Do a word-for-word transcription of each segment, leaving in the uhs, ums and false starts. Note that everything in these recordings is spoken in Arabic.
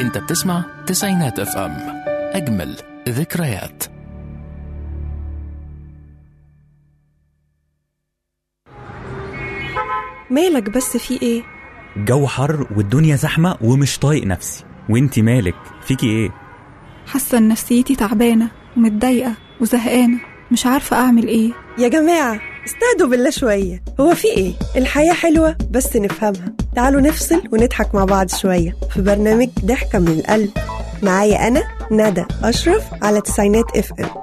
انت بتسمع تسعينات اف ام، اجمل ذكريات. مالك بس في ايه؟ جو حر والدنيا زحمة ومش طايق نفسي. وانتي مالك فيكي ايه؟ حاسة ان نفسيتي تعبانة ومتضايقة وزهقانة، مش عارفة اعمل ايه. يا جماعة استهدوا بالله شوية، هو في ايه؟ الحياة حلوة بس نفهمها. تعالوا نفصل ونضحك مع بعض شوية في برنامج ضحكة من القلب. معايا أنا ندى أشرف على تسعينات اف ام.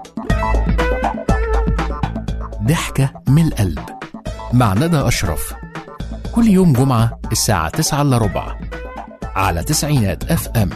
ضحكة من القلب مع ندى أشرف، كل يوم جمعة الساعة تسعة إلا ربع على تسعينات اف ام.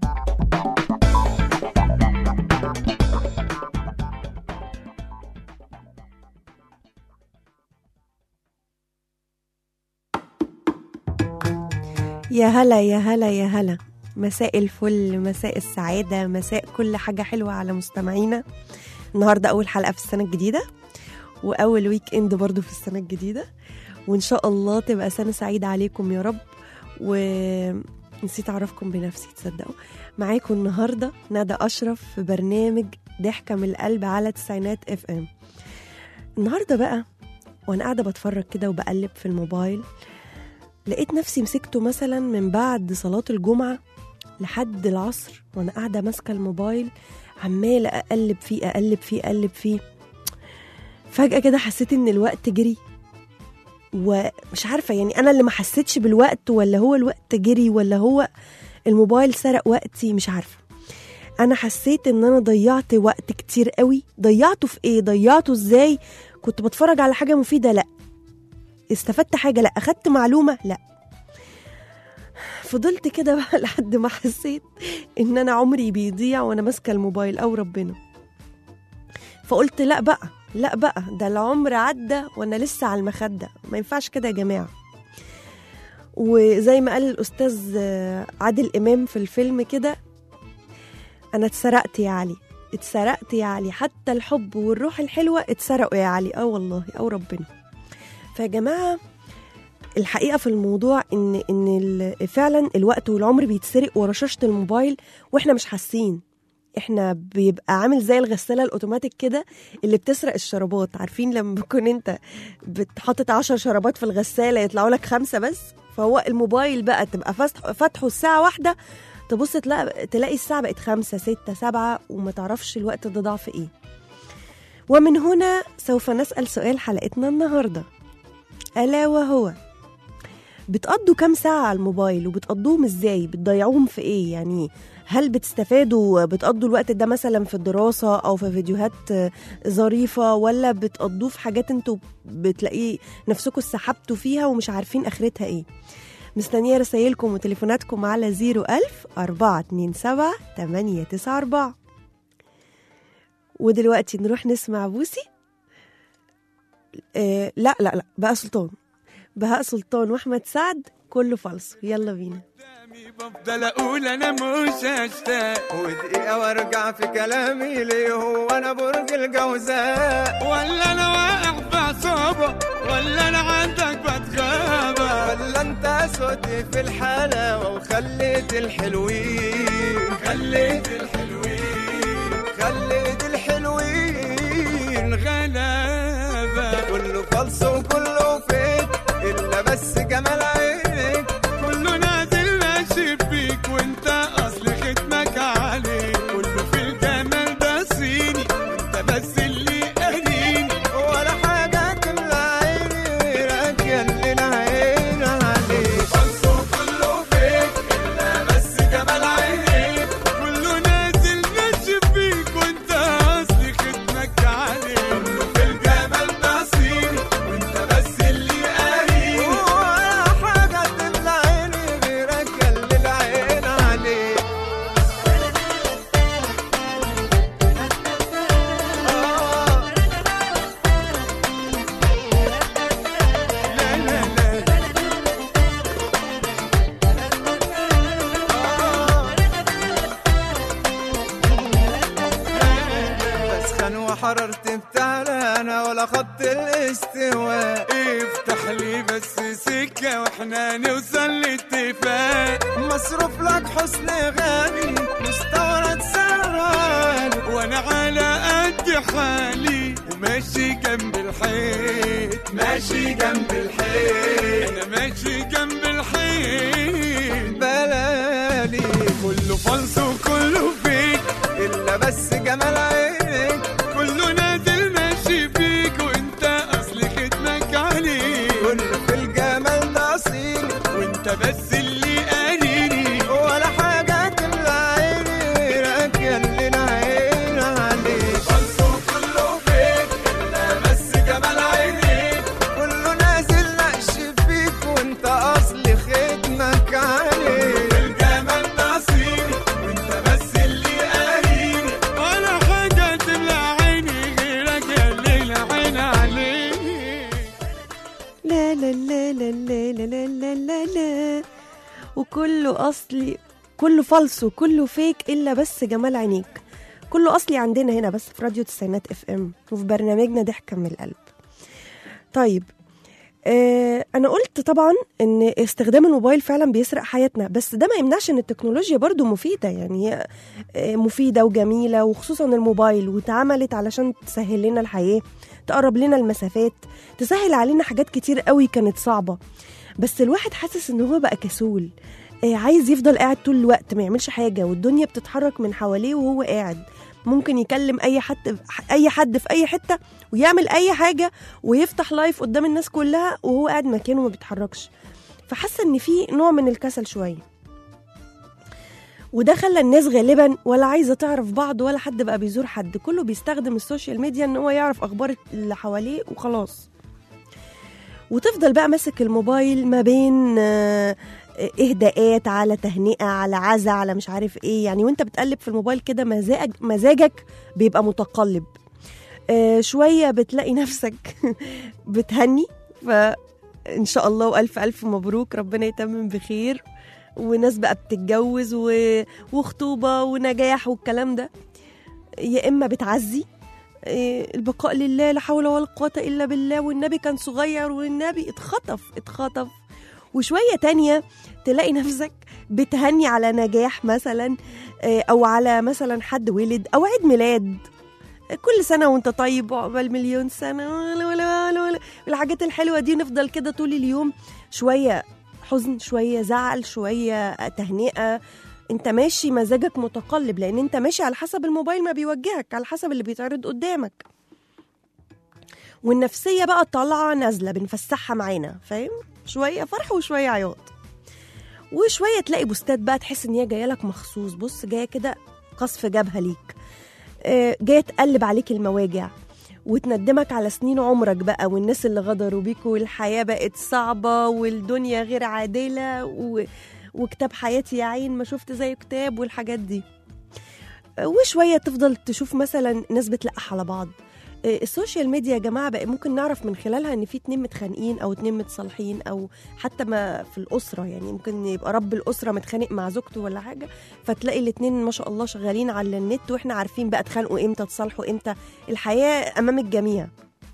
يا هلا يا هلا يا هلا، مساء الفل، مساء السعادة، مساء كل حاجة حلوة على مستمعينا. النهاردة أول حلقة في السنة الجديدة وأول ويك إند برضو في السنة الجديدة، وإن شاء الله تبقى سنة سعيدة عليكم يا رب. ونسيت أعرفكم بنفسي، تصدقوا معاكم النهاردة ندى أشرف في برنامج ضحكة من القلب على تسعينات اف ام. النهاردة بقى وأنا قاعدة بتفرج كده وبقلب في الموبايل، لقيت نفسي مسكته مثلا من بعد صلاة الجمعة لحد العصر وأنا قاعدة ماسكة الموبايل عمالة أقلب فيه أقلب فيه أقلب فيه. فجأة كده حسيت إن الوقت جري، ومش عارفة يعني أنا اللي ما حسيتش بالوقت ولا هو الوقت جري ولا هو الموبايل سرق وقتي، مش عارفة. أنا حسيت إن أنا ضيعت وقت كتير قوي. ضيعته في إيه؟ ضيعته إزاي؟ كنت بتفرج على حاجة مفيدة؟ لأ. استفدت حاجة؟ لأ. أخدت معلومة؟ لأ. فضلت كده بقى لحد ما حسيت إن أنا عمري بيضيع وأنا ماسكة الموبايل أو ربنا. فقلت لأ بقى لأ بقى ده العمر عدى وأنا لسه على المخدة، ما ينفعش كده يا جماعة. وزي ما قال الأستاذ عادل إمام في الفيلم كده، أنا اتسرقت يا علي، اتسرقت يا علي، حتى الحب والروح الحلوة اتسرقوا يا علي. أه والله أو ربنا. فيا جماعة الحقيقة في الموضوع إن إن فعلا الوقت والعمر بيتسرق ورا شاشة الموبايل وإحنا مش حاسين. إحنا بيبقى عامل زي الغسالة الأوتوماتيك كده اللي بتسرق الشرابات. عارفين لما بكون أنت بتحطت عشر شرابات في الغسالة يطلعوا لك خمسة بس؟ فهو الموبايل بقى تبقى فتحه الساعة واحدة، تبص تلاقي, تلاقي الساعة بقت خمسة ستة سبعة وما تعرفش الوقت ده ضاع في إيه. ومن هنا سوف نسأل سؤال حلقتنا النهاردة، ألا وهو: بتقضوا كام ساعة على الموبايل وبتقضوهم ازاي؟ بتضيعوهم في ايه؟ يعني هل بتستفادوا بتقضوا الوقت ده مثلا في الدراسة او في فيديوهات ظريفة، ولا بتقضوه في حاجات انتوا بتلاقيه نفسكم استحبتوا فيها ومش عارفين اخرتها ايه؟ مستنية رسائلكم وتليفوناتكم على زيرو ألف أربعة اتنين سبعة تمانية تسعة أربعة. ودلوقتي نروح نسمع بوسي. آه لا لا لا بقى سلطان بهاء سلطان واحمد سعد، كله فالصو. يلا بينا. بفضل اقول انا مش هشتاق، ودقيقه وارجع في كلامي ليه هو انا برج الجوزاء، ولا انا واقع في عصابه، ولا انا عندك بتغابه، ولا انت صوتي في الحلاوه وخليت الحلوين خليت الحلوين خليت الحلوين غلابه. كله فالصو وكله فيك إلا بس جمال عينك، كله نازل ماشي بيك وانت أصل ختمك عليك، كله في الجمال ده صيني وانت بس اللي قاريني، ولا حاجة تملى عيني غيرك يا اللي العين عليك. فالصو كله فيك إلا بس جمال عينك، كله نازل ماشي بيك وانت أصل ختمك عليك، كله في الجمال ده صيني وانت بس اللي قاريني، ولا حاجة على خط الاستواء. افتح لي بس سكة واحنا نوصل لاتفاق. مصروف لك حسن غالي مستورد سرال، وانا على قد حالي وماشي جنب الحيط. ماشي جنب الحيط، انا ماشي جنب الحيط. بلالي كله فلس وكله فيك الا بس جمال عينك. كله نازل ماشي فيك وانت اصل ختمك عليك. كله في الجمال ده اصيل وانت بس اللي قاريني. ولا حاجه تملى عيني راكيه اللي العين عليك. فلس وكله فيك الا بس جمال عينك. كله نازل نقش فيك وانت اصل ختمك عليك. الجمال ده اصيل وانت بس اللي قاريني. ولا حاجه تملى عيني غيرك يا اللي العين عليك. لا لا لا لا لا لا لا لا لا. وكله أصلي، كله فالص وكله فيك إلا بس جمال عينيك. كله أصلي عندنا هنا بس في راديو تسعينات اف ام وفي برنامجنا ضحكة من القلب. طيب آه أنا قلت طبعا إن استخدام الموبايل فعلا بيسرق حياتنا، بس ده ما يمنعش إن التكنولوجيا برضو مفيدة. يعني هي آه مفيدة وجميلة، وخصوصا الموبايل واتعملت علشان تسهل لنا الحياة، تقرب لنا المسافات، تسهل علينا حاجات كتير قوي كانت صعبة. بس الواحد حاسس إن هو بقى كسول، آه عايز يفضل قاعد طول الوقت ما يعملش حاجة، والدنيا بتتحرك من حواليه وهو قاعد. ممكن يكلم أي حد أي حد في أي حتة ويعمل أي حاجة ويفتح لايف قدام الناس كلها وهو قاعد مكانه ما بيتحركش. فحاسة إن في نوع من الكسل شوية، وده خلى الناس غالبا ولا عايزة تعرف بعض ولا حد بقى بيزور حد. كله بيستخدم السوشيال ميديا إن هو يعرف أخبار اللي حواليه وخلاص. وتفضل بقى ماسك الموبايل ما بين آه اهداءات على تهنئة على عزا على مش عارف ايه. يعني وانت بتقلب في الموبايل كده مزاج مزاجك بيبقى متقلب. آه شوية بتلاقي نفسك بتهني، فإن شاء الله وألف ألف مبروك، ربنا يتمم بخير، وناس بقى بتتجوز و... وخطوبة ونجاح والكلام ده. يا إما بتعزي آه البقاء لله، لا حول ولا قوة إلا بالله، والنبي كان صغير والنبي اتخطف اتخطف. وشوية تانية تلاقي نفسك بتهني على نجاح مثلا، أو على مثلا حد ولد أو عيد ميلاد، كل سنة وانت طيب وعقبال مليون سنة والحاجات الحلوة دي. نفضل كده طول اليوم، شوية حزن شوية زعل شوية تهنئة. انت ماشي مزاجك متقلب، لأن انت ماشي على حسب الموبايل ما بيوجهك، على حسب اللي بيتعرض قدامك. والنفسية بقى طالعة نازلة بنفسحها معانا، فاهم؟ شوية فرح وشوية عياط، وشوية تلاقي بوستات بقى تحس ان هي جاية لك مخصوص. بص جاية كده قصف جبهة ليك، جاية تقلب عليك المواجع وتندمك على سنين عمرك بقى، والناس اللي غدروا بيك، والحياة بقت صعبة والدنيا غير عادلة و... وكتاب حياتي يا عين ما شفت زي كتاب والحاجات دي. وشوية تفضل تشوف مثلا ناس بتلقح على بعض. السوشيال ميديا يا جماعة بقى ممكن نعرف من خلالها ان في اتنين متخانقين او اتنين متصالحين، او حتى ما في الأسرة. يعني ممكن يبقى رب الأسرة متخانق مع زوجته ولا حاجة، فتلاقي الاتنين ما شاء الله شغالين على النت، واحنا عارفين بقى تخانقوا امتى تصالحوا امتى. الحياة امام الجميع.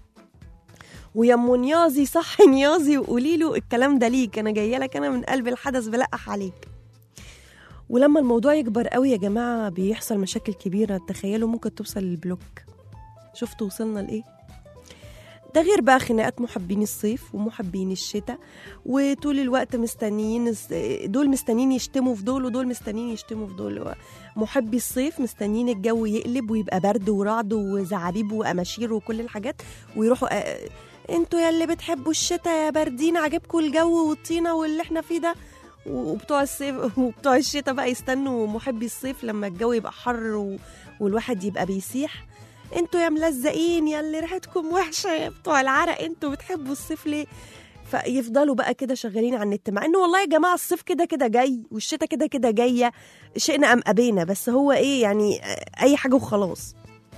ويا ام نيازي صح نيازي وقولي له الكلام ده ليك، انا جايه لك انا من قلب الحدث بلقح عليك. ولما الموضوع يكبر قوي يا جماعة بيحصل مشاكل كبيرة، تخيلوا ممكن توصل للبلوك. شفتوا وصلنا لإيه؟ ده غير بقى خناقات محبين الصيف ومحبين الشتاء، وطول الوقت مستنيين، دول مستنيين يشتموا في دول ودول مستنيين يشتموا في دول. محبي الصيف مستنيين الجو يقلب ويبقى برد ورعد وزعابيب وأماشير وكل الحاجات، ويروحوا انتوا يا اللي بتحبوا الشتاء يا باردين عجبكم الجو والطينة واللي احنا فيه ده. وبتوع الصيف وبتوع الشتاء بقى يستنوا محبي الصيف لما الجو يبقى حر والواحد يبقى بيسيح. انتوا يا ملزقين يا اللي ريحتكم وحشه يا بتوع العرق، انتوا بتحبوا الصيف ليه؟ فيفضلوا بقى كده شغالين على النت، مع انه والله يا جماعه الصيف كده كده جاي والشتاء كده كده جايه، شئنا ام ابينا، بس هو ايه يعني اي حاجه وخلاص.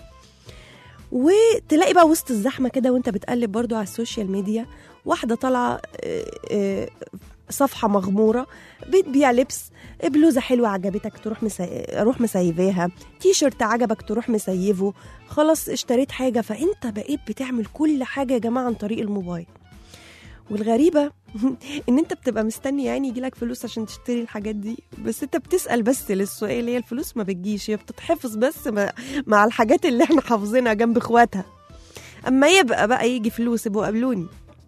وتلاقي بقى وسط الزحمه كده وانت بتقلب برضو على السوشيال ميديا واحده طالعه صفحة مغمورة بتبيع لبس، بلوزة حلوة عجبتك تروح مسي... روح مسيفاها، تي شيرت عجبك تروح مسيفه، خلاص اشتريت حاجة. فانت بقيت بتعمل كل حاجة يا جماعة عن طريق الموبايل. والغريبة ان انت بتبقى مستني يعني يجيلك فلوس عشان تشتري الحاجات دي، بس انت بتسأل بس للسؤال، هي الفلوس ما بتجيش، هي بتتحفظ بس مع الحاجات اللي احنا حافظينها جنب اخواتها. اما يبقى بقى يجي فلوس يبقوا قابلوني.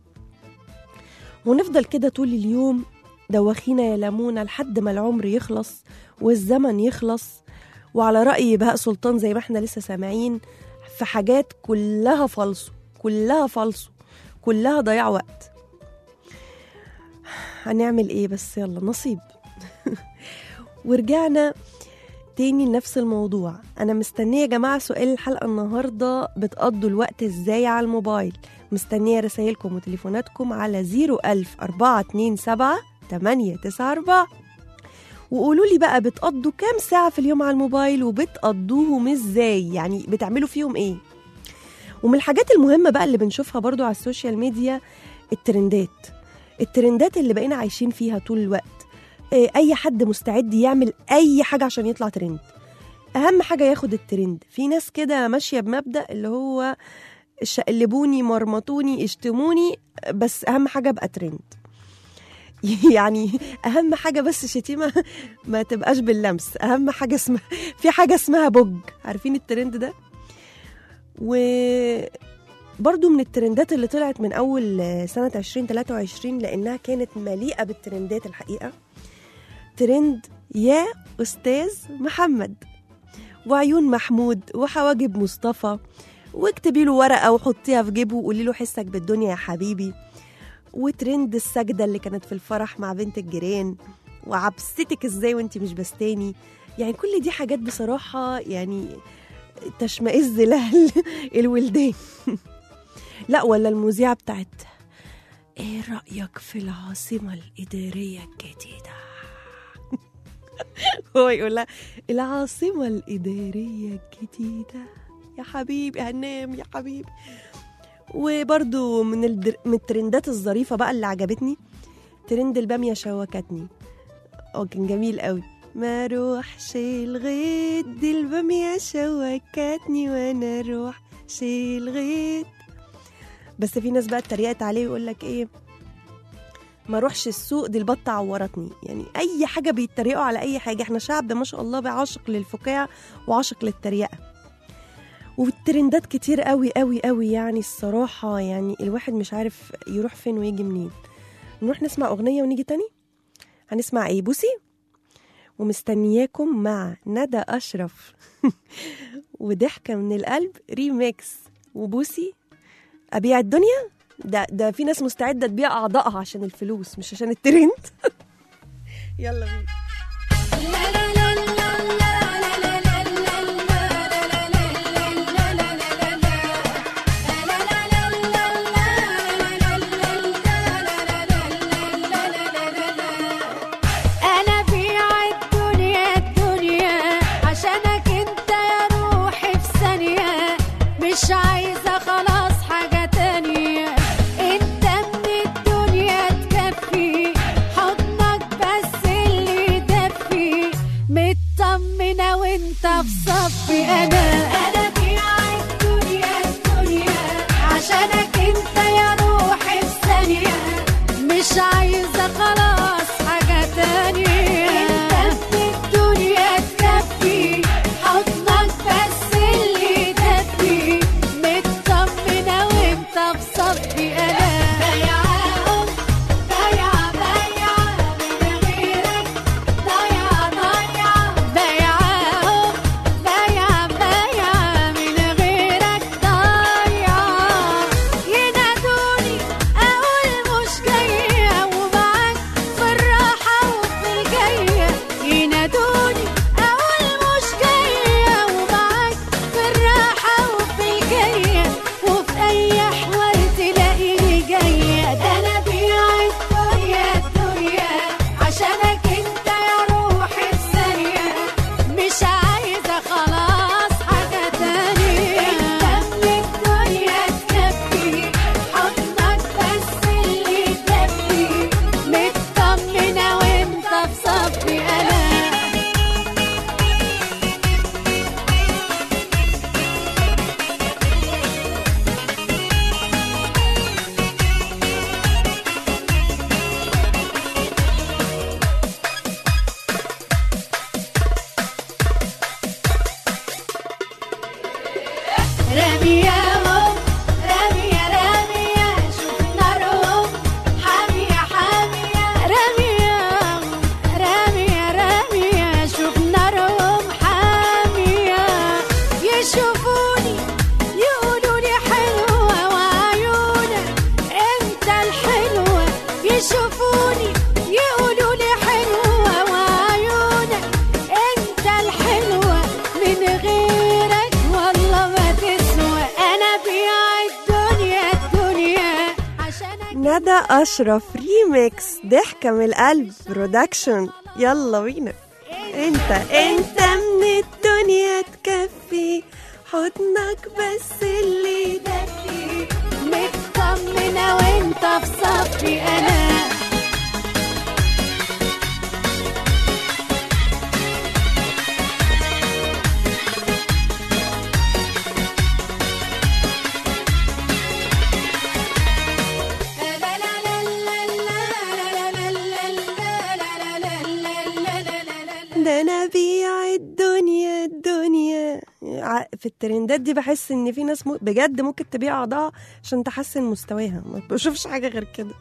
ونفضل كده طول اليوم دوخينا يا لمونة لحد ما العمر يخلص والزمن يخلص. وعلى رأي بهاء سلطان زي ما احنا لسه سامعين، في حاجات كلها فالصو، كلها فالصو، كلها ضياع وقت. هنعمل ايه بس، يلا نصيب. ورجعنا تاني لنفس الموضوع. انا مستنيه يا جماعه سؤال الحلقه النهارده، بتقضوا الوقت ازاي على الموبايل؟ مستنيه رسائلكم وتليفوناتكم على زيرو ألف أربعة اتنين سبعة تمانية تسعة أربعة، وقولوا لي بقى بتقضوا كام ساعه في اليوم على الموبايل وبتقضوهم ازاي، يعني بتعملوا فيهم ايه. ومن الحاجات المهمه بقى اللي بنشوفها برضو على السوشيال ميديا الترندات، الترندات اللي بقينا عايشين فيها طول الوقت. اي حد مستعد يعمل اي حاجه عشان يطلع ترند، اهم حاجه ياخد الترند. في ناس كده ماشيه بمبدا اللي هو شقلبوني مرمطوني اشتموني، بس اهم حاجه ابقى ترند. يعني اهم حاجه بس شتيمه ما تبقاش باللمس، اهم حاجه اسمها، في حاجه اسمها بوج، عارفين الترند ده؟ وبرضو من الترندات اللي طلعت من اول سنه عشرين تلاتة وعشرين، لانها كانت مليئه بالترندات الحقيقه، ترند يا أستاذ محمد، وعيون محمود، وحواجب مصطفى، واكتبي له ورقة وحطيها في جيبه وقولي له حسك بالدنيا يا حبيبي، وترند السجدة اللي كانت في الفرح مع بنت الجيران، وعبستك ازاي وانتي مش بستاني. يعني كل دي حاجات بصراحة يعني تشمئز لها الولدان. لا ولا المذيعة بتاعت ايه رأيك في العاصمة الإدارية الجديدة؟ هو يقول لها العاصمة الإدارية الجديدة يا حبيبي هنام يا حبيبي. وبرضو من, الدر... من الترندات الظريفة بقى اللي عجبتني ترند البامية شوكتني، اه كان جميل قوي. ما روحش الغيط دي البامية شوكتني وانا روحش الغيط. بس في ناس بقى اتريقت عليه ويقول لك ايه، ما روحش السوق دي البطة عورتني. يعني اي حاجة بيتريقوا على اي حاجة، احنا شعب ما شاء الله بعاشق للفكاهة وعاشق للتريقة. والترندات كتير قوي قوي قوي يعني الصراحة، يعني الواحد مش عارف يروح فين ويجي منين. نروح نسمع اغنية ونيجي تاني. هنسمع ايه؟ بوسي، ومستنياكم مع ندى أشرف وضحكة من القلب ريميكس. وبوسي أبيع الدنيا، ده ده في ناس مستعدة تبيع أعضائها عشان الفلوس مش عشان الترند. يلا بينا. مش عايزة خلاص حاجة تانية، انت من الدنيا تكفي، حضنك بس اللي يدفي، مطمنة وانت في صفي. انا انا بيع الدنيا الدنيا عشانك انت يا روحي في ثانية، مش عايزة خلاص حاجة تانية، انت من الدنيا تكفي، حضنك بس اللي يدفي، مطمنة وانت في صفي. انا بايعاهم بايعة بايعة من غيرك، ضايعة ضايعة بايعاهم بايعة بايعة ندى أشرف ريميكس ضحكة من القلب برودكشن. يلا بينا. انت انت من الدنيا تكفي حضنك بس اللي دفي مطمنة وانت في صفي انا ده انا بيع الدنيا الدنيا. في الترندات دي بحس ان في ناس م... بجد ممكن تبيع اعضاء عشان تحسن مستواها، ما بشوفش حاجه غير كده.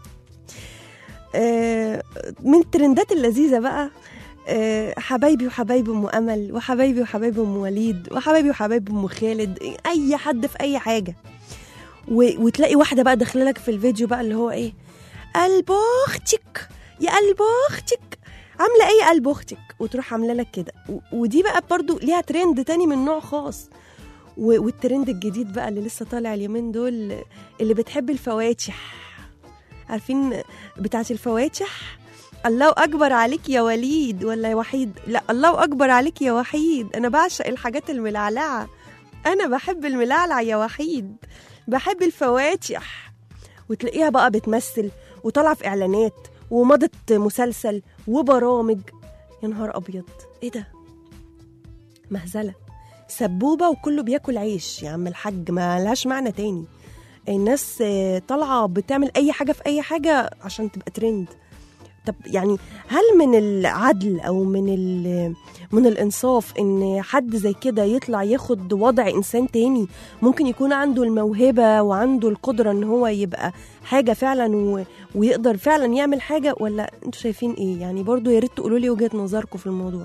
آه من الترندات اللذيذه بقى آه حبايبي وحبايبي ام امل، وحبايبي وحبايبي ام وليد، وحبايبي وحبايبي ام خالد، اي حد في اي حاجه. و... وتلاقي واحده بقى داخله لك في الفيديو بقى اللي هو ايه، قلب اختك يا قلب اختك، عامله ايه قلب اختك، وتروح عامله لك كده. ودي بقى برضو ليها ترند تاني من نوع خاص. والترند الجديد بقى اللي لسه طالع اليومين دول، اللي بتحب الفواتح، عارفين بتاعت الفواتح، الله اكبر عليك يا وليد ولا يا وحيد، لا الله اكبر عليك يا وحيد، انا بعشق الحاجات الملعلعه، انا بحب الملعلع يا وحيد، بحب الفواتح. وتلاقيها بقى بتمثل وطالعه في اعلانات ومضت مسلسل وبرامج. يا نهار ابيض، ايه ده، مهزله، سبوبه وكله بياكل عيش يا عم الحاج، ما لهاش معنى تاني. الناس طالعه بتعمل اي حاجه في اي حاجه عشان تبقى ترند. طب يعني هل من العدل او من من الانصاف ان حد زي كده يطلع ياخد وضع انسان تاني ممكن يكون عنده الموهبه وعنده القدره ان هو يبقى حاجه فعلا و... ويقدر فعلا يعمل حاجه، ولا انتوا شايفين ايه؟ يعني برضو يا ريت تقولوا لي وجهه نظركم في الموضوع.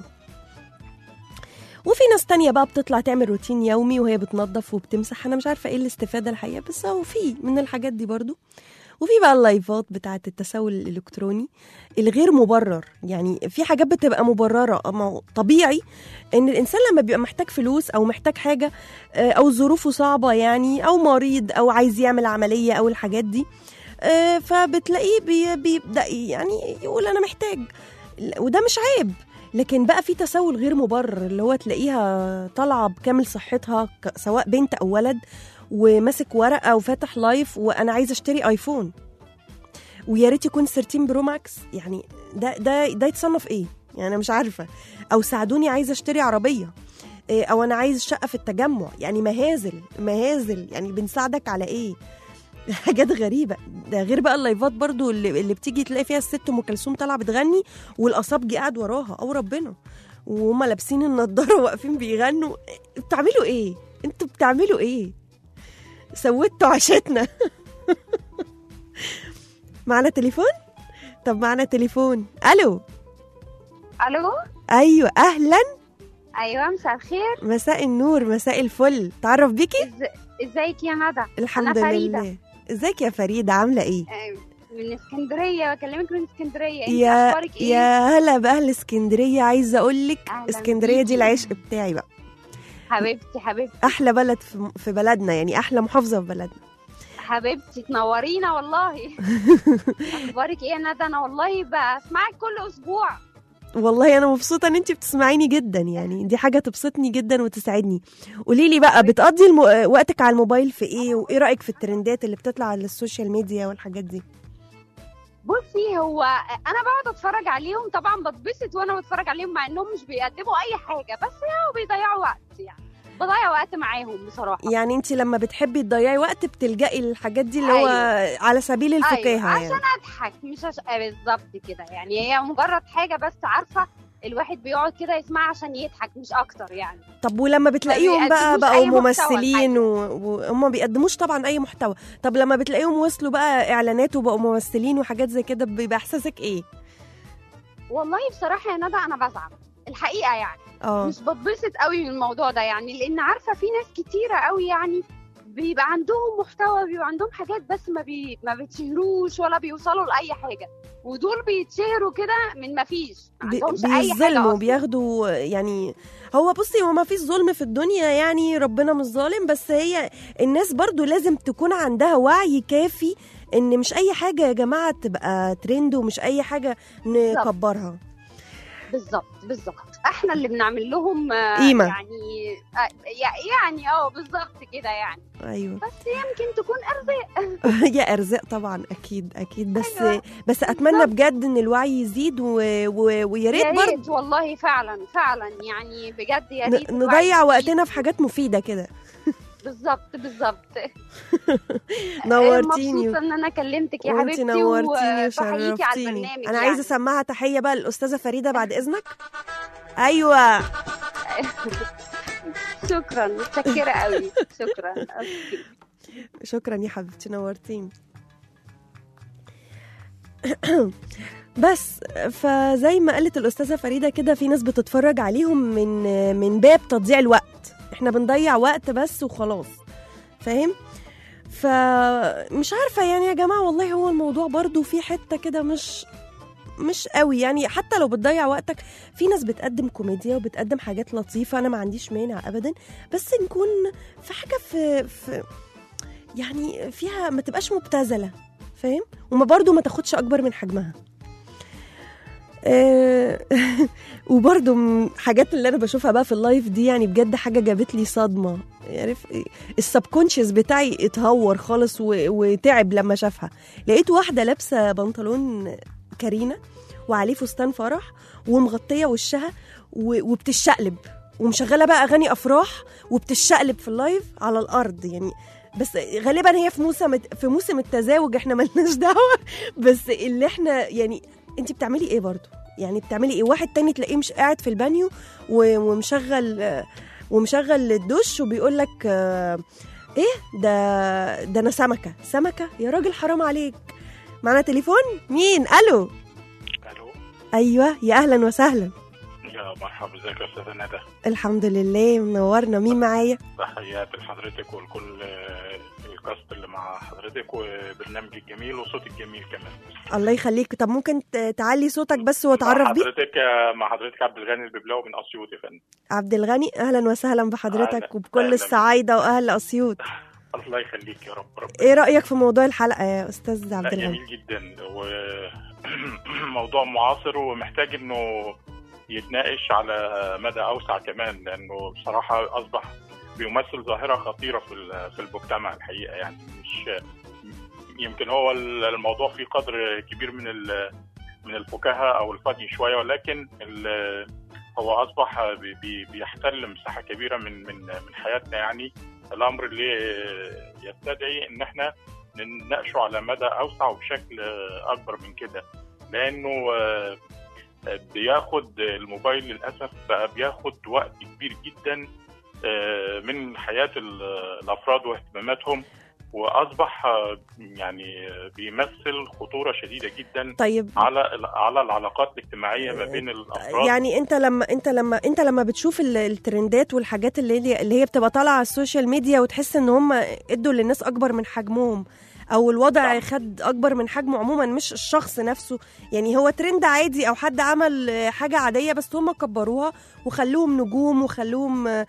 وفي ناس تانية بقى بتطلع تعمل روتين يومي وهي بتنظف وبتمسح، انا مش عارفه ايه الاستفاده الحقيقه، بس هو في من الحاجات دي برضو. وفي بقى اللايفات بتاعه التسول الالكتروني الغير مبرر. يعني في حاجات بتبقى مبرره، اما طبيعي ان الانسان لما بيبقى محتاج فلوس او محتاج حاجه او ظروفه صعبه يعني، او مريض او عايز يعمل عمليه او الحاجات دي، فبتلاقيه بيبدا يعني يقول انا محتاج، وده مش عيب. لكن بقى في تسول غير مبرر اللي هو تلاقيها طالعه بكامل صحتها سواء بنت او ولد، وماسك ورقه وفاتح لايف وانا عايزه اشتري ايفون ويا ريت يكون ثلاثة برو ماكس. يعني ده ده ده يتصنف ايه؟ يعني انا مش عارفه. او ساعدوني عايزه اشتري عربيه، او انا عايز شقه في التجمع. يعني مهازل مهازل، يعني بنساعدك على ايه؟ حاجات غريبه. ده غير بقى اللايفات برضو اللي, اللي بتيجي تلاقي فيها الست ام كلثوم طالعه بتغني والقصابجي قاعد وراها او ربنا، وهم لابسين النضاره واقفين بيغنوا. بتعملوا ايه؟ انتوا بتعملوا ايه؟ سويتوا عشتنا. معنا تليفون؟ طب معنا تليفون. الو الو ايوه اهلا. ايوه مساء الخير. مساء النور، مساء الفل. تعرف بيكي؟ إز... ازيك يا ندى؟ الحمد لله. ازيك يا فريده، عامله ايه؟ من اسكندريه، بكلمك من اسكندريه. انت يا اخبارك ايه؟ يا هلا باهل اسكندريه. عايزه اقول لك اسكندريه دي العشق بتاعي بقى. حبيبتي حبيبتي، احلى بلد في بلدنا، يعني احلى محافظه في بلدنا. حبيبتي تنورينا والله. اخبارك ايه يا ندى؟ انا والله بسمعك كل اسبوع. والله انا مبسوطه ان انت بتسمعيني جدا، يعني دي حاجه تبسطني جدا وتسعدني. قولي لي بقى، بتقضي الم... وقتك على الموبايل في ايه؟ وايه رايك في الترندات اللي بتطلع على السوشيال ميديا والحاجات دي؟ بصي، هو انا بقعد اتفرج عليهم طبعا، بتبسط وانا بتفرج عليهم مع انهم مش بيقدموا اي حاجه، بس هو بيضيعوا وقت، يعني بضيع وقت معاهم بصراحه. يعني انت لما بتحبي تضيعي وقت بتلجئي للحاجات دي اللي أيوة. هو على سبيل الفكاهه. أيوة. يعني عشان اضحك، مش عش... بالظبط كده، يعني هي مجرد حاجه بس، عارفه الواحد بيقعد كده يسمع عشان يضحك مش اكتر يعني. طب ولما بتلاقيهم بقى بقوا ممثلين وهم ما بيقدموش طبعا اي محتوى، طب لما بتلاقيهم وصلوا بقى اعلانات وبقوا ممثلين وحاجات زي كده، بيبقى احساسك ايه؟ والله بصراحه يا ندى انا بزعل الحقيقه، يعني أوه. مش بتبسط قوي من الموضوع ده، يعني لان عارفه في ناس كتيره قوي يعني بيبقى عندهم محتوى، بيبقى عندهم حاجات بس ما بي ما بتشهروش ولا بيوصلوا لاي حاجه، ودول بيتشهروا كده من ما فيش، ما عندهمش اي حاجه اصلا، بياخدوا يعني. هو بصي، هو ما فيش ظلم في الدنيا، يعني ربنا مش ظالم، بس هي الناس برضو لازم تكون عندها وعي كافي ان مش اي حاجه يا جماعه تبقى ترند، ومش اي حاجه نكبرها. بالظبط بالظبط، احنا اللي بنعمل لهم قيمه يعني يعني اه بالظبط كده يعني. ايوه بس يمكن تكون ارزاق. يا ارزاق طبعا، اكيد اكيد. بس أيوة. بس اتمنى بجد ان الوعي يزيد، ويا ريت برضه والله فعلا فعلا يعني بجد يا ريت نضيع وقتنا في حاجات مفيده كده. بالظبط بالظبط. نورتيني، مبسوطه ان انا كلمتك يا حبيبتي، نورتيني وشرفتيني. انا عايزه اسمعها تحيه بقى للاستاذه فريده بعد اذنك. ايوه شكرا، متشكره قوي، شكرا. شكرا يا حبيبتي، نورتيني. بس فزي ما قالت الأستاذة فريدة كده، في ناس بتتفرج عليهم من من باب تضييع الوقت، احنا بنضيع وقت بس وخلاص، فاهم؟ فمش عارفة يعني يا جماعة، والله هو الموضوع برضو في حتة كده مش مش قوي يعني. حتى لو بتضيع وقتك، في ناس بتقدم كوميديا وبتقدم حاجات لطيفة، أنا ما عنديش مانع أبدا، بس نكون في حاجة في, في يعني فيها ما تبقاش مبتذلة، فاهم؟ وما برضو ما تاخدش أكبر من حجمها. وبرضو من حاجات اللي أنا بشوفها بقى في اللايف دي، يعني بجد حاجة جابت لي صدمة، يعرف السبكونشيس بتاعي اتهور خالص وتعب لما شافها. لقيت واحدة لابسة بنطلون كارينا وعليه فستان فرح ومغطية وشها وبتشقلب ومشغلة بقى أغاني أفراح وبتشقلب في اللايف على الأرض يعني. بس غالبا هي في موسم في موسم التزاوج، احنا ملناش دعوة. بس اللي احنا يعني، انت بتعملي ايه برضو؟ يعني بتعملي ايه؟ واحد تاني تلاقيه مش قاعد في البانيو ومشغل ومشغل الدش وبيقول لك ايه ده ده انا سمكة سمكة يا راجل، حرام عليك. معنا تليفون، مين؟ الو الو ايوه، يا اهلا وسهلا. يا مرحبا، ازيك يا استاذه ندى؟ الحمد لله، منورنا. مين معايا؟ تحياتي لحضرتك ولكل الكاست اللي مع حضرتك وبرنامج الجميل وصوت الجميل كمان. الله يخليك. طب ممكن تعلي صوتك بس وتعرف بيه؟ حضرتك مع حضرتك عبد الغني الببلاوي من اسيوط يا فندم. عبد الغني، اهلا وسهلا بحضرتك وبكل السعايده واهل اسيوط. الله يخليك يا رب. رب ايه رايك في موضوع الحلقه يا استاذ عبد الغني؟ جميل جدا، وموضوع معاصر ومحتاج انه يتناقش على مدى اوسع كمان، لانه بصراحه اصبح بيمثل ظاهره خطيره في في المجتمع الحقيقه. يعني مش يمكن هو الموضوع فيه قدر كبير من من الفكاهه او الفضي شويه، ولكن هو اصبح بيحتل مساحه كبيره من من من حياتنا. يعني الامر اللي يستدعي ان احنا نناقشه على مدى اوسع وبشكل اكبر من كده، لانه بياخد الموبايل للاسف بقى بياخد وقت كبير جدا من حياه الافراد واهتماماتهم، واصبح يعني بيمثل خطوره شديده جدا طيب على على العلاقات الاجتماعيه ما بين الافراد. يعني انت لما انت لما انت لما بتشوف الترندات والحاجات اللي اللي هي بتبقى طالعه على السوشيال ميديا وتحس ان هم ادوا للناس اكبر من حجمهم، او الوضع خد اكبر من حجمه عموما، مش الشخص نفسه، يعني هو ترند عادي او حد عمل حاجه عاديه بس هم كبروها وخلوهم نجوم وخلوهم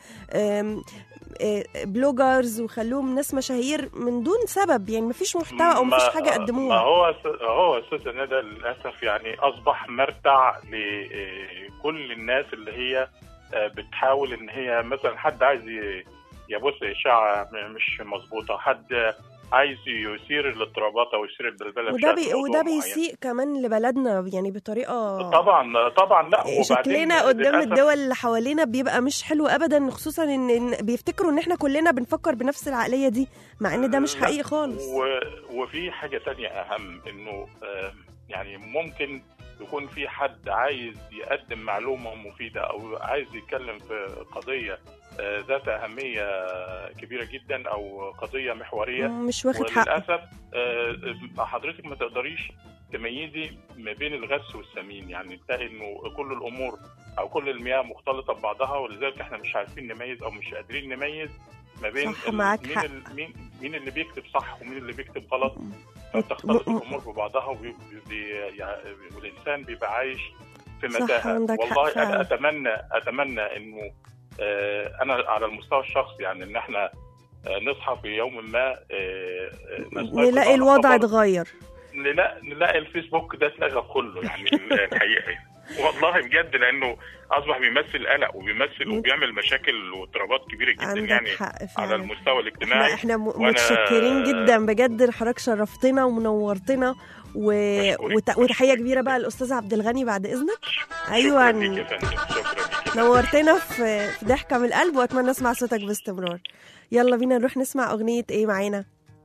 بلوجرز وخلوهم ناس مشاهير من دون سبب، يعني مفيش محتوى او مفيش حاجه قدموها. ما هو هو استاذ ندى للاسف يعني اصبح مرتع لكل الناس اللي هي بتحاول ان هي مثلا حد عايز يبص اشاعه مش مظبوطه، حد عايز يثير الاضطرابات او يثير البلبله، وده بي وده بيسيء كمان لبلدنا يعني بطريقه طبعا طبعا. لا شكلنا قدام الدول اللي حوالينا بيبقى مش حلو ابدا، خصوصا ان بيفتكروا ان احنا كلنا بنفكر بنفس العقليه دي، مع ان ده مش حقيقي خالص. وفي حاجه تانية اهم، انه يعني ممكن يكون في حد عايز يقدم معلومه مفيده او عايز يتكلم في قضيه ذات أهمية كبيرة جدا أو قضية محورية مش واخد حق. وللأسف حضرتك ما تقدريش تميزي ما بين الغث والسمين، يعني تلاقي إنه كل الأمور أو كل المياه مختلطة ببعضها، ولذلك إحنا مش عارفين نميز أو مش قادرين نميز ما بين مين, مين مين اللي بيكتب صح ومين اللي بيكتب غلط، فتختلط الأمور ببعضها وبي... يعني والإنسان بيبقى عايش في متاهة. والله أنا أتمنى أتمنى إنه أنا على المستوى الشخصي يعني إن إحنا نصحى في يوم ما نلاقي الوضع اتغير، نلاقي نلاقي الفيسبوك ده اتلغى كله يعني الحقيقه والله بجد، لانه اصبح بيمثل قلق وبيمثل وبيعمل مشاكل واضطرابات كبيره جدا يعني على المستوى الاجتماعي. احنا, احنا متشكرين جدا بجد، حضرتك شرفتنا ومنورتنا و... وت... وتحيه كبيره بقى للاستاذ عبد الغني بعد اذنك. ايوه نورتنا في في ضحكه من القلب، واتمنى اسمع صوتك باستمرار. يلا بينا نروح نسمع اغنيه ايه معانا؟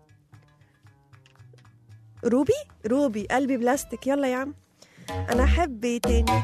روبي روبي قلبي بلاستيك. يلا يا عم انا احب تاني.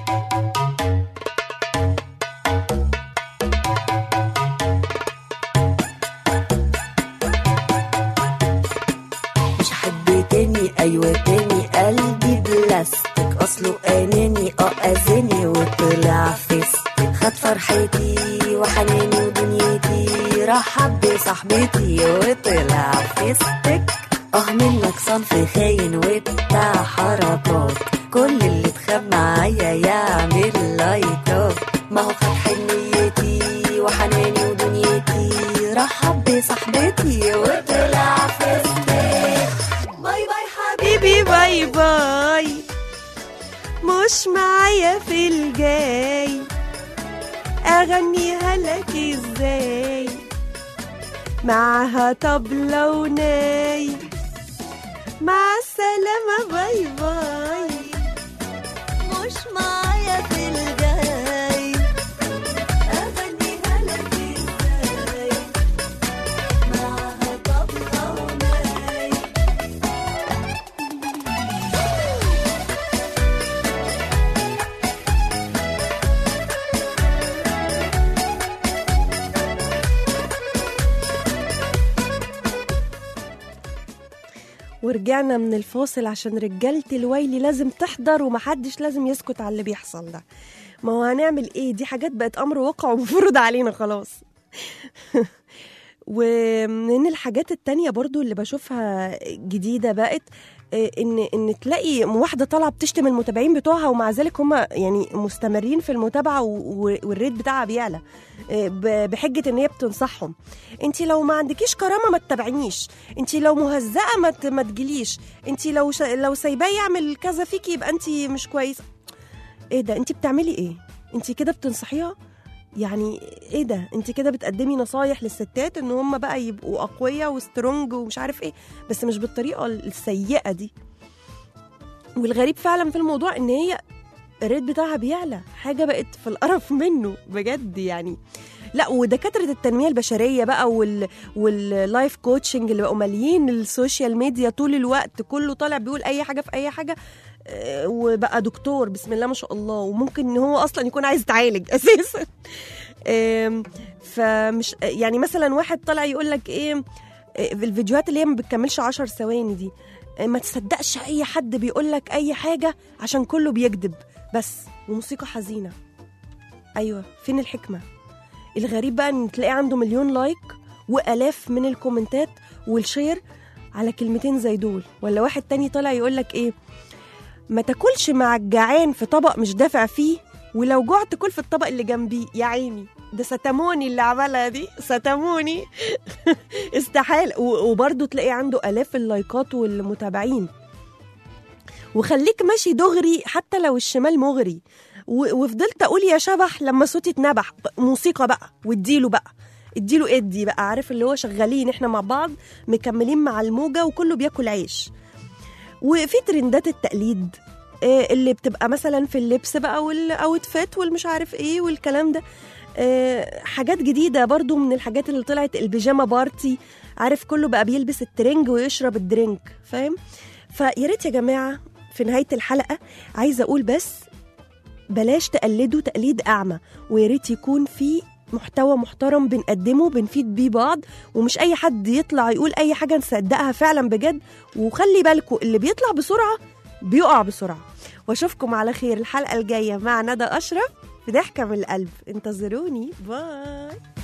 مش احب تاني، ايوه تاني قلبي بلاستيك، اصله اناني اه اذاني وطلع فيستك، خد فرحتي وحناني ودنيتي، راح حب صاحبتي وطلع فيستك. اه منك صنف خاين وبتاع حركات، كل اللي تخاب معايا يعمل لايكات، ما هو خد حنيتي وحناني ودنيتي، راح حب صاحبتي وطلع فيستك. باي باي حبيبي باي باي، مش معايا في الجاي، اغنيها لك ازاي، معاها طبلة وناي، مع السلامة باي باي، مش معايا في الجاي، اغنيها لك ازاي، معاها طبلة وناي. ورجعنا من الفاصل عشان رجالة الويلي لازم تحضر ومحدش لازم يسكت على اللي بيحصل ده. ما هو هنعمل ايه؟ دي حاجات بقت امر واقع ومفروض علينا خلاص. ومن الحاجات التانية برضو اللي بشوفها جديدة بقت ان ان تلاقي واحده طالعه بتشتم المتابعين بتوعها، ومع ذلك هم يعني مستمرين في المتابعه والريت بتاعها بيعلى بحجه ان هي بتنصحهم. انت لو ما عندكيش كرامه ما تتابعنيش، انت لو مهزأه ما ما تجيليش، انت لو ش... لو سايباه يعمل كذا فيكي يبقى انت مش كويسه. ايه ده؟ انت بتعملي ايه؟ انت كده بتنصحيها؟ يعني ايه ده؟ انت كده بتقدمي نصايح للستات ان هم بقى يبقوا اقوياء وسترونج ومش عارف ايه، بس مش بالطريقه السيئه دي. والغريب فعلا في الموضوع ان هي الريت بتاعها بيعلى، حاجه بقت في القرف منه بجد يعني. لا ودكاتره التنميه البشريه بقى وال واللايف كوتشنج اللي بقوا ماليين السوشيال ميديا طول الوقت، كله طالع بيقول اي حاجه في اي حاجه، وبقى دكتور بسم الله ما شاء الله، وممكن ان هو اصلا يكون عايز يتعالج اساسا. فمش يعني مثلا واحد طلع يقول لك ايه في الفيديوهات اللي هي ما بتكملش عشر ثواني دي، ما تصدقش اي حد بيقول لك اي حاجه عشان كله بيكذب بس، وموسيقى حزينه. ايوه فين الحكمه؟ الغريب بقى ان تلاقي عنده مليون لايك والاف من الكومنتات والشير على كلمتين زي دول. ولا واحد تاني طلع يقول لك ايه، ما تاكلش مع الجعان في طبق مش دافع فيه، ولو جعت كل في الطبق اللي جنبيه. يا عيني ده ستموني اللي عملها دي، ستموني. استحال. وبرضه تلاقي عنده آلاف اللايكات والمتابعين. وخليك ماشي دغري حتى لو الشمال مغري. وفضلت اقول يا شبح لما صوتي اتنبح، موسيقى بقى واديله بقى اديله ادي بقى، عارف اللي هو شغالين احنا مع بعض مكملين مع الموجة وكله بياكل عيش. وفي ترندات التقليد اللي بتبقى مثلا في اللبس بقى والاوتفيت والمش عارف ايه والكلام ده، حاجات جديدة برضو من الحاجات اللي طلعت، البيجاما بارتي، عارف كله بقى بيلبس الترنج ويشرب الدرينك، فاهم؟ فياريت يا جماعة في نهاية الحلقة عايزة اقول بس بلاش تقلدوا تقليد اعمى، وياريت يكون في محتوى محترم بنقدمه بنفيد بيه بعض، ومش اي حد يطلع يقول اي حاجة نصدقها فعلا بجد. وخلي بالكم اللي بيطلع بسرعة بيقع بسرعة. واشوفكم على خير الحلقة الجاية مع ندى أشرف في ضحكة من القلب. انتظروني، باي.